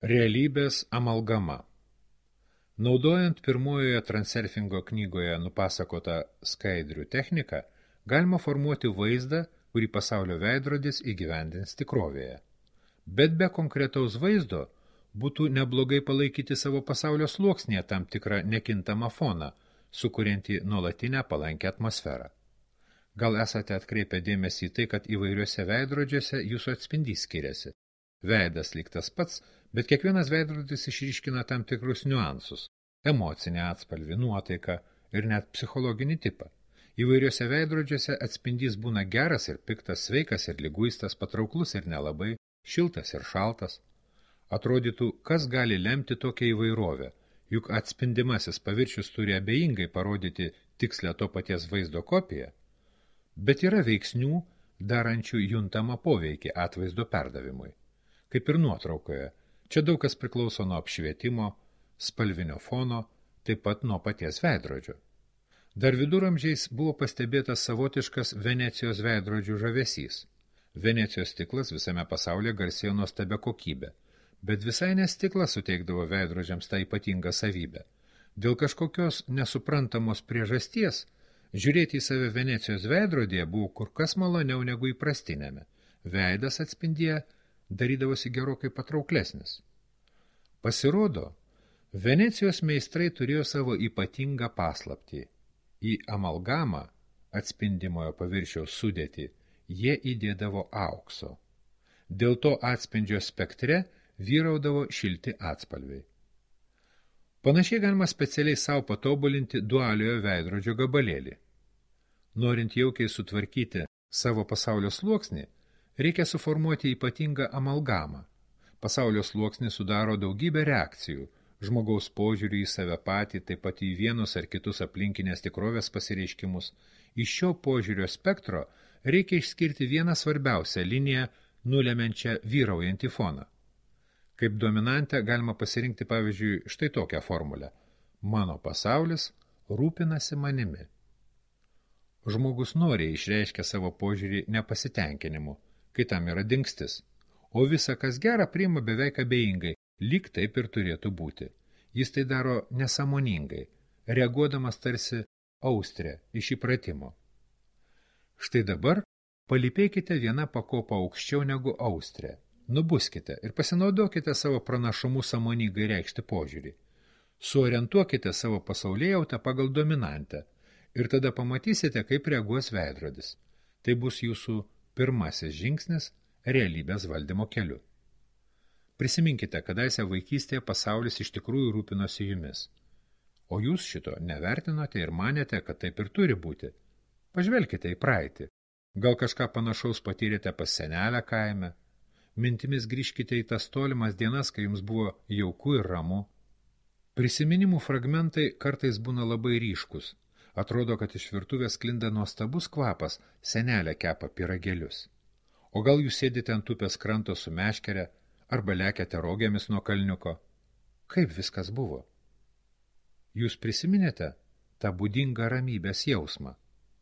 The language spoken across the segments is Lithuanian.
Realybės amalgama. Naudojant pirmojoje transurfingo knygoje nupasakotą skaidrių techniką, galima formuoti vaizdą, kurį pasaulio veidrodis įgyvendins tikrovėje. Bet be konkretaus vaizdo būtų neblogai palaikyti savo pasaulio sluoksnėje tam tikrą nekintamą foną, sukuriantį nuolatinę palankę atmosferą. Gal esate atkreipę dėmesį į tai, kad įvairiuose veidrodžiuose jūsų atspindys skiriasi. Veidas lyg tas pats, bet kiekvienas veidrodis išryškina tam tikrus niuansus – emocinį atspalvį, nuotaiką ir net psichologinį tipą. Įvairiuose veidrodžiuose atspindys būna geras ir piktas, sveikas ir liguistas, patrauklus ir nelabai, šiltas ir šaltas. Atrodytų, kas gali lemti tokią įvairovę, juk atspindimasis paviršius turi abejingai parodyti tikslę to paties vaizdo kopiją. Bet yra veiksnių, darančių juntamą poveikį atvaizdo perdavimui. Kaip ir nuotraukoje, čia daug kas priklauso nuo apšvietimo, spalvinio fono, taip pat nuo paties veidrodžio. Dar viduramžiais buvo pastebėtas savotiškas Venecijos veidrodžių žavesys. Venecijos stiklas visame pasaulyje garsėjo nuostabia kokybė, bet visai ne stiklas suteikdavo veidrodžiams tą ypatingą savybę. Dėl kažkokios nesuprantamos priežasties žiūrėti į save Venecijos veidrodyje buvo kur kas maloniau negu įprastinėme. Veidas atspindėje darydavosi gerokai patrauklesnis. Pasirodo, Venecijos meistrai turėjo savo ypatingą paslaptį. Į amalgamą, atspindimojo paviršiaus sudėtį, jie įdėdavo aukso. Dėl to atspindžio spektre vyraudavo šilti atspalviai. Panašiai galima specialiai savo patobulinti dualiojo veidrodžio gabalėlį. Norint jaukiai sutvarkyti savo pasaulio sluoksnį, reikia suformuoti ypatingą amalgamą. Pasaulio sluoksnį sudaro daugybė reakcijų, žmogaus požiūrį į save patį, taip pat į vienus ar kitus aplinkinės tikrovės pasireiškimus. Iš šio požiūrio spektro reikia išskirti vieną svarbiausią liniją, nulemiančią vyraujantį foną. Kaip dominantę galima pasirinkti, pavyzdžiui, štai tokią formulę. Mano pasaulis rūpinasi manimi. Žmogus noriai išreiškia savo požiūrį nepasitenkinimu, kai tam yra dingstis, o visa, kas gera, priima beveik abejingai, lyg taip ir turėtų būti. Jis tai daro nesąmoningai, reaguodamas tarsi austrė iš įpratimo. Štai dabar palypėkite vieną pakopą aukščiau negu austrė, nubuskite ir pasinaudokite savo pranašumu sąmoningai reikšti požiūrį. Suorientuokite savo pasaulėjautą pagal dominantę ir tada pamatysite, kaip reaguos veidrodis. Tai bus jūsų pirmasis žingsnis realybės valdymo keliu. Prisiminkite, kadaise vaikystėje pasaulis iš tikrųjų rūpinosi jumis. O jūs šito nevertinote ir manėte, kad taip ir turi būti. Pažvelkite į praeitį. Gal kažką panašaus patyrėte pas senelę kaime. Mintimis grįžkite į tas tolimas dienas, kai jums buvo jauku ir ramu. Prisiminimų fragmentai kartais būna labai ryškus. Atrodo, kad iš virtuvės sklinda nuostabus kvapas, senelė kepa pyragėlius. O gal jūs sėdite ant upės kranto su meškere, arba lekiate rogėmis nuo kalniuko. Kaip viskas buvo? Jūs prisiminėte tą būdingą ramybės jausmą.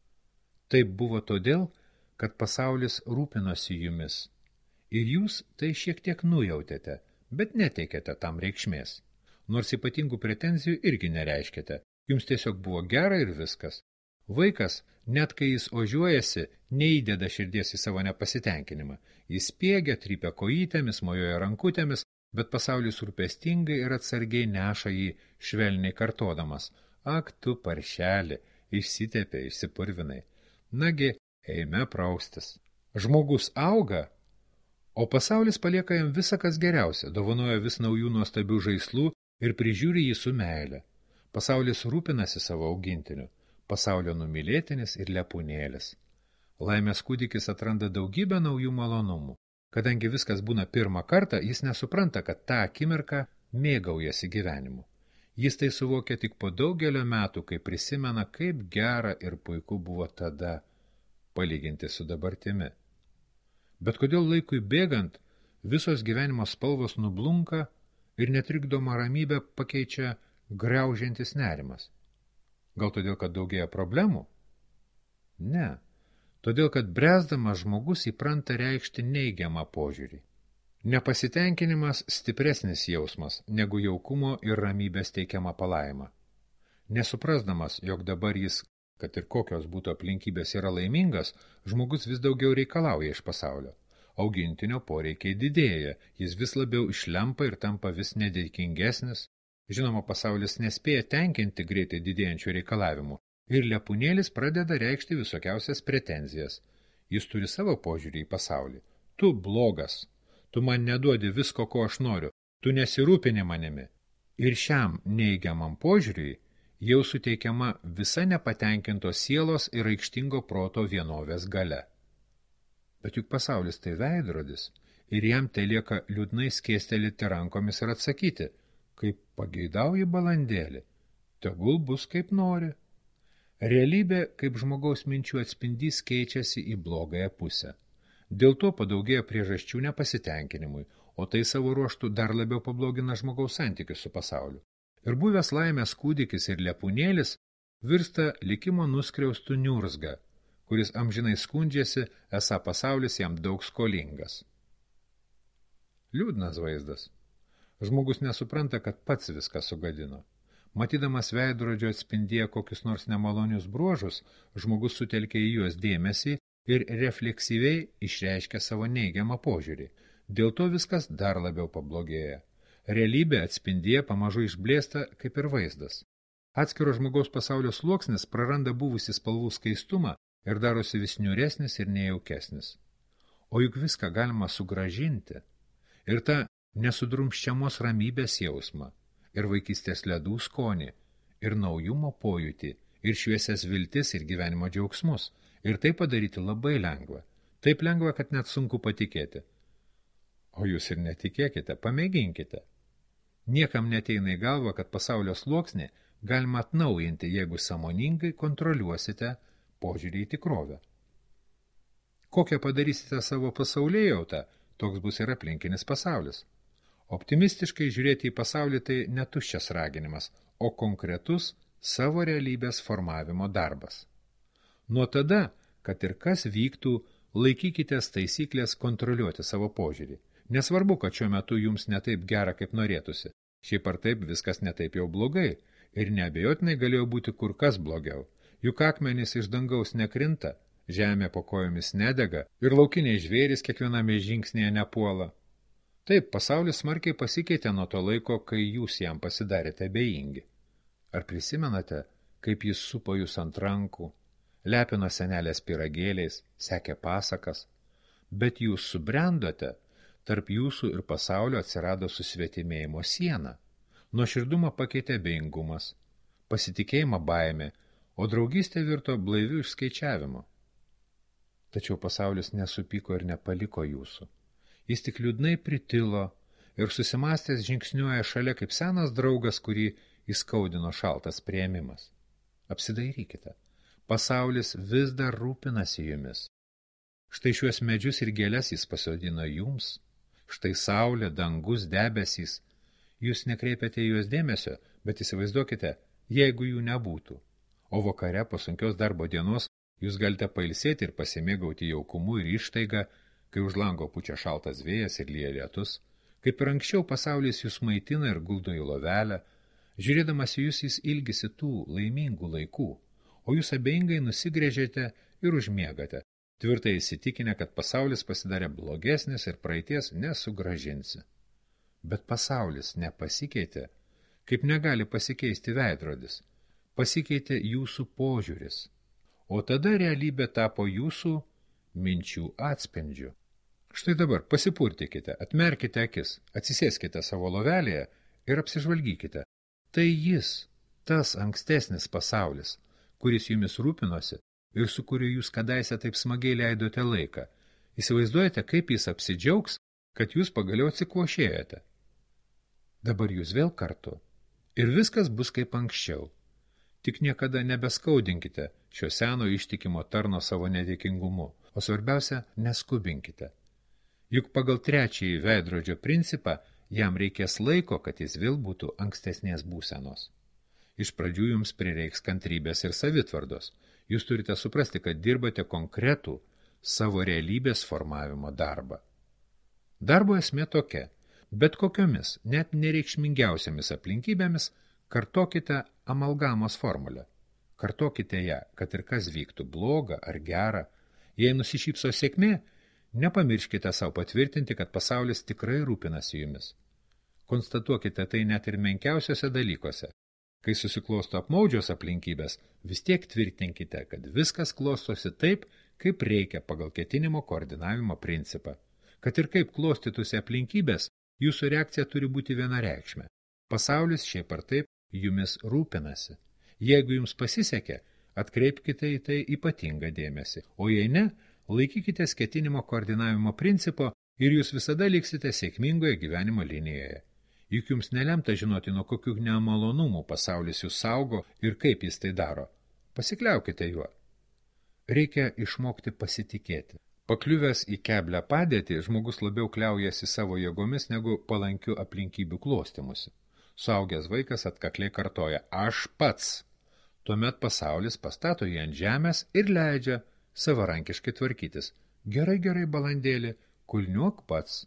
Taip buvo todėl, kad pasaulis rūpinosi jumis. Ir jūs tai šiek tiek nujautėte, bet neteikėte tam reikšmės. Nors ypatingų pretenzijų irgi nereiškėte. Jums tiesiog buvo gera ir viskas. Vaikas, net kai jis ožiuojasi, neįdeda širdies į savo nepasitenkinimą. Jis spiegia, trypia kojytėmis, mojuoja rankutėmis, bet pasaulis rūpestingai ir atsargiai neša jį švelniai kartodamas. Ak, tu paršelį, išsitepė, išsipurvinai. Nagi, eime praustis. Žmogus auga, o pasaulis palieka jam visa, kas geriausia, dovanoja vis naujų nuostabių žaislų ir prižiūri jį su meile. Pasaulis rūpinasi savo augintiniu, pasaulio numylėtinis ir lepūnėlis. Laimės kūdikis atranda daugybę naujų malonumų. Kadangi viskas būna pirmą kartą, jis nesupranta, kad tą akimirką mėgaujasi gyvenimu. Jis tai suvokia tik po daugelio metų, kai prisimena, kaip gera ir puiku buvo tada, palyginti su dabartimi. Bet kodėl laikui bėgant, visos gyvenimo spalvos nublunka ir netrikdoma ramybė pakeičia griaužiantis nerimas. Gal todėl, kad daugėja problemų? Ne. Todėl, kad bręsdamas žmogus įpranta reikšti neigiamą požiūrį. Nepasitenkinimas stipresnis jausmas negu jaukumo ir ramybės teikiama palaima. Nesuprasdamas, jog dabar jis, kad ir kokios būtų aplinkybės, yra laimingas, žmogus vis daugiau reikalauja iš pasaulio. Augintinio poreikiai didėja, jis vis labiau išlempa ir tampa vis nedėkingesnis. Žinoma, pasaulis nespėja tenkinti greitai didėjančių reikalavimų ir lepūnėlis pradeda reikšti visokiausias pretenzijas. Jis turi savo požiūrį į pasaulį. Tu blogas, tu man neduodi visko, ko aš noriu, tu nesirūpini manimi. Ir šiam neigiamam požiūriui jau suteikiama visa nepatenkintos sielos ir aikštingo proto vienovės galia. Bet juk pasaulis tai veidrodis, ir jam tai lieka liūdnai skėstelėti rankomis ir atsakyti, kaip pageidauji balandėlį, tegul bus kaip nori. Realybė, kaip žmogaus minčių atspindys, keičiasi į blogąją pusę. Dėl to padaugėja priežasčių nepasitenkinimui, o tai savo ruožtų dar labiau pablogina žmogaus santykius su pasauliu. Ir buvęs laimės kūdikis ir lepūnėlis virsta likimo nuskriaustų niurzga, kuris amžinai skundžiasi, esą pasaulis jam daug skolingas. Liūdnas vaizdas. Žmogus nesupranta, kad pats viską sugadino. Matydamas veidrodžio atspindėję kokius nors nemalonius bruožus, žmogus sutelkia į juos dėmesį ir refleksyviai išreiškia savo neigiamą požiūrį. Dėl to viskas dar labiau pablogėja. Realybė atspindėję pamažu išblėsta kaip ir vaizdas. Atskiro žmogaus pasaulio sluoksnis praranda buvusį spalvų skaistumą ir darosi vis niūresnis ir nejaukesnis. O juk viską galima sugrąžinti. Ir tą nesudrumščiamos ramybės jausmą, ir vaikystės ledų skonį, ir naujumo pojūtį, ir šviesias viltis, ir gyvenimo džiaugsmus. Ir tai padaryti labai lengva. Taip lengva, kad net sunku patikėti. O jūs ir netikėkite, pamėginkite. Niekam neteina į galvą, kad pasaulio sluoksnį galima atnaujinti, jeigu sąmoningai kontroliuosite požiūrį į tikrovę. Kokią padarysite savo pasaulėjautą, toks bus ir aplinkinis pasaulis. Optimistiškai žiūrėti į pasaulį tai netuščias raginimas, o konkretus savo realybės formavimo darbas. Nuo tada, kad ir kas vyktų, laikykitės taisyklės kontroliuoti savo požiūrį. Nesvarbu, kad šiuo metu jums netaip gera, kaip norėtųsi. Šiaip ar taip viskas netaip jau blogai ir neabejotinai galėjo būti kur kas blogiau. Juk akmenys iš dangaus nekrinta, žemė po kojomis nedega ir laukiniai žvėrys kiekviename žingsnėje nepuola. Taip, pasaulis smarkiai pasikeitė nuo to laiko, kai jūs jam pasidarėte abejingi. Ar prisimenate, kaip jis supo jūs ant rankų, lepino senelės pyragėliais, sekė pasakas, bet jūs subrendote, tarp jūsų ir pasaulio atsirado susvetimėjimo siena. Nuoširdumą pakeitė abejingumas, pasitikėjimą baimė, o draugystė virto blaiviu išskaičiavimu. Tačiau pasaulis nesupyko ir nepaliko jūsų. Jis tik liūdnai pritilo ir susimastęs žingsniuoja šalia kaip senas draugas, kurį įskaudino šaltas priėmimas. Apsidairykite. Pasaulis vis dar rūpinasi jumis. Štai šiuos medžius ir gėles jis pasodino jums. Štai saulė, dangus, debesys. Jūs nekreipiate į juos dėmesio, bet įsivaizduokite, jeigu jų nebūtų. O vakare po sunkios darbo dienos jūs galite pailsėti ir pasimėgauti jaukumu ir ištaiga, kai už lango pučia šaltas vėjas ir lyja lietus. Kaip ir anksčiau pasaulis jūs maitina ir guldo į lovelę. Žiūrėdamas į jūs jis ilgisi tų laimingų laikų. O jūs abejingai nusigrėžėte ir užmiegate, tvirtai įsitikinę, kad pasaulis pasidarė blogesnis ir praeities nesugrąžinsi. Bet pasaulis nepasikeitė, kaip negali pasikeisti veidrodis. Pasikeitė jūsų požiūris, o tada realybė tapo jūsų minčių atspindžiu. Štai dabar pasipurtikite, atmerkite akis, atsisėskite savo lovelėje ir apsižvalgykite. Tai jis, tas ankstesnis pasaulis, kuris jumis rūpinosi ir su kuriuo jūs kadaise taip smagiai leidote laiką. Įsivaizduojate, kaip jis apsidžiaugs, kad jūs pagaliau atsikvošėjate. Dabar jūs vėl kartu. Ir viskas bus kaip anksčiau. Tik niekada nebeskaudinkite šio seno ištikimo tarno savo nedėkingumu, o svarbiausia, neskubinkite. Juk pagal trečiąjį veidrodžio principą jam reikės laiko, kad jis vėl būtų ankstesnės būsenos. Iš pradžių jums prireiks kantrybės ir savitvardos. Jūs turite suprasti, kad dirbate konkretų savo realybės formavimo darbą. Darbo esmė tokia. Bet kokiomis, net nereikšmingiausiamis aplinkybėmis kartokite amalgamos formulę. Kartokite ją, kad ir kas vyktų, bloga ar gera. Jei nusišypso sėkmė, nepamirškite savo patvirtinti, kad pasaulis tikrai rūpinasi jumis. Konstatuokite tai net ir menkiausiose dalykuose. Kai susiklosto apmaudžios aplinkybės, vis tiek tvirtinkite, kad viskas klostosi taip, kaip reikia pagal ketinimo koordinavimo principą. Kad ir kaip klostytųsi aplinkybės, jūsų reakcija turi būti vienareikšmė. Pasaulis šiaip ar taip jumis rūpinasi. Jeigu jums pasisekė, atkreipkite į tai ypatingą dėmesį, o jei ne, laikykitės ketinimo koordinavimo principo ir jūs visada liksite sėkmingoje gyvenimo linijoje. Juk jums nelemta žinoti, nuo kokių nemalonumų pasaulis jūs saugo ir kaip jis tai daro. Pasikliaukite juo. Reikia išmokti pasitikėti. Pakliuvęs į keblią padėtį, žmogus labiau kliaujasi savo jėgomis negu palankių aplinkybių klostymusi. Suaugęs vaikas atkakliai kartoja aš pats. Tuomet pasaulis pastato jį ant žemės ir leidžia savarankiškai tvarkytis. Gerai, balandėli, kulniuok pats.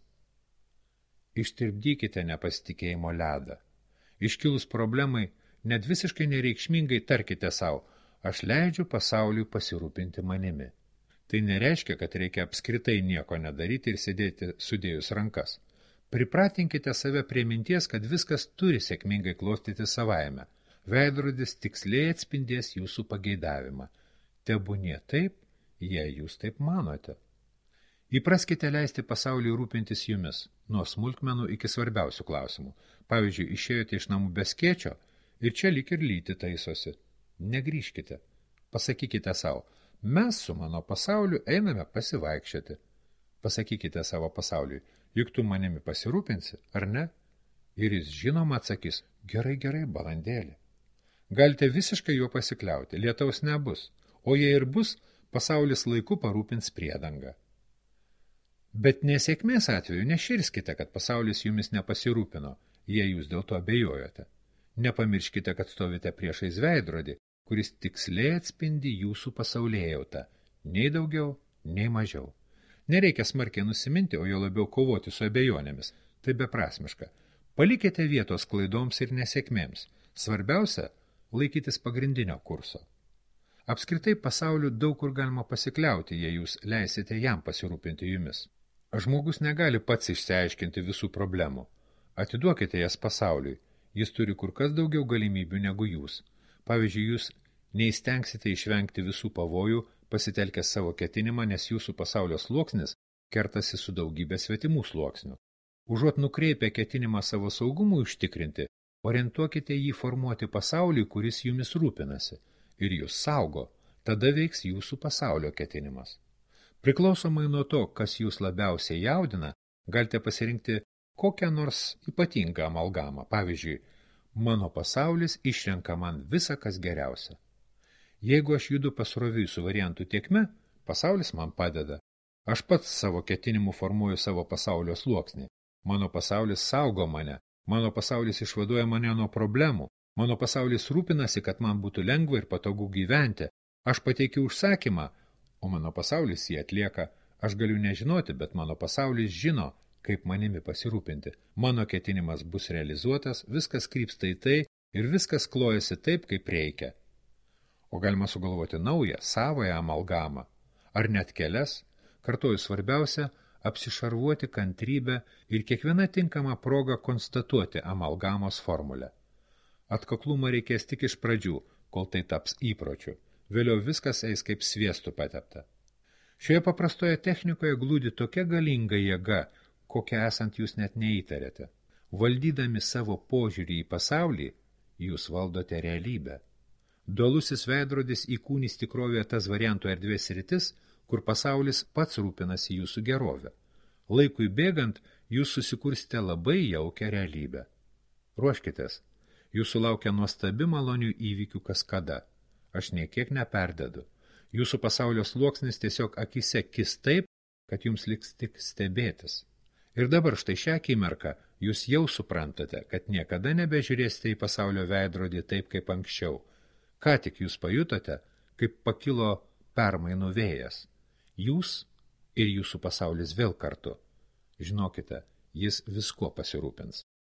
Ištirpdykite nepasitikėjimo ledą. Iškilus problemai, net visiškai nereikšmingai tarkite savo, aš leidžiu pasauliui pasirūpinti manimi. Tai nereiškia, kad reikia apskritai nieko nedaryti ir sėdėti sudėjus rankas. Pripratinkite save prie minties, kad viskas turi sėkmingai klostyti savaime. Veidrodis tiksliai atspindės jūsų pageidavimą. Tebūnie taip, jei jūs taip manote. Įpraskite leisti pasauliui rūpintis jumis, nuo smulkmenų iki svarbiausių klausimų. Pavyzdžiui, išėjote iš namų be skėčio ir čia lyg ir lyti taisosi. Negrįžkite. Pasakykite savo, mes su mano pasauliu einame pasivaikščioti. Pasakykite savo pasauliui, juk tu manimi pasirūpinsi, ar ne? Ir jis žinoma atsakys, gerai, balandėlį. Galite visiškai juo pasikliauti, lietaus nebus, o jei ir bus, pasaulis laiku parūpins priedangą. Bet nesėkmės atveju neširskite, kad pasaulis jumis nepasirūpino, jei jūs dėl to abejojote. Nepamirškite, kad stovite priešais veidrodį, kuris tiksliai atspindi jūsų pasaulėjautą, nei daugiau, nei mažiau. Nereikia smarkiai nusiminti, o jo labiau kovoti su abejonėmis. Tai beprasmiška. Palikite vietos klaidoms ir nesėkmėms. Svarbiausia – laikytis pagrindinio kurso. Apskritai pasauliu daug kur galima pasikliauti, jei jūs leisite jam pasirūpinti jumis. Žmogus negali pats išsiaiškinti visų problemų. Atiduokite jas pasauliui. Jis turi kur kas daugiau galimybių negu jūs. Pavyzdžiui, jūs neįstengsite išvengti visų pavojų, pasitelkęs savo ketinimą, nes jūsų pasaulio sluoksnis kertasi su daugybė svetimų sluoksnių. Užuot nukreipę ketinimą savo saugumui užtikrinti, orientuokite jį formuoti pasaulį, kuris jumis rūpinasi, ir jūs saugo, tada veiks jūsų pasaulio ketinimas. Priklausomai nuo to, kas jūs labiausiai jaudina, galite pasirinkti kokią nors ypatingą amalgamą. Pavyzdžiui, mano pasaulis išrenka man visą, kas geriausia. Jeigu aš judu pasroviui su variantų tiekme, pasaulis man padeda. Aš pats savo ketinimu formuoju savo pasaulio sluoksnį. Mano pasaulis saugo mane. Mano pasaulis išvaduoja mane nuo problemų. Mano pasaulis rūpinasi, kad man būtų lengva ir patogu gyventi. Aš pateikiu užsakymą, o mano pasaulis jį atlieka. Aš galiu nežinoti, bet mano pasaulis žino, kaip manimi pasirūpinti. Mano ketinimas bus realizuotas, viskas krypsta į tai ir viskas klojasi taip, kaip reikia. O galima sugalvoti naują, savąją amalgamą. Ar net kelias? Kartuoju, svarbiausia – apsišarvuoti kantrybę ir kiekvieną tinkamą progą konstatuoti amalgamos formulę. Atkaklumą reikės tik iš pradžių, kol tai taps įpročiu. Vėliau viskas eis kaip sviestu patepta. Šioje paprastoje technikoje glūdi tokia galinga jėga, kokią esant jūs net neįtarėte. Valdydami savo požiūrį į pasaulį, jūs valdote realybę. Dualusis veidrodis įkūnys tikrovėje tas variantų erdvės sritis, kur pasaulis pats rūpinasi jūsų gerovę. Laikui bėgant, jūs susikursite labai jaukią realybę. Ruoškitės, jūsų laukia nuostabi malonių įvykių kaskada. Aš niekiek neperdedu. Jūsų pasaulio sluoksnis tiesiog akise kis taip, kad jums liks tik stebėtis. Ir dabar štai šią akimirką jūs jau suprantate, kad niekada nebežiūrėsite į pasaulio veidrodį taip, kaip anksčiau. Ką tik jūs pajutote, kaip pakilo permainų vėjas. Jūs ir jūsų pasaulis vėl kartu. Žinokite, jis viskuo pasirūpins.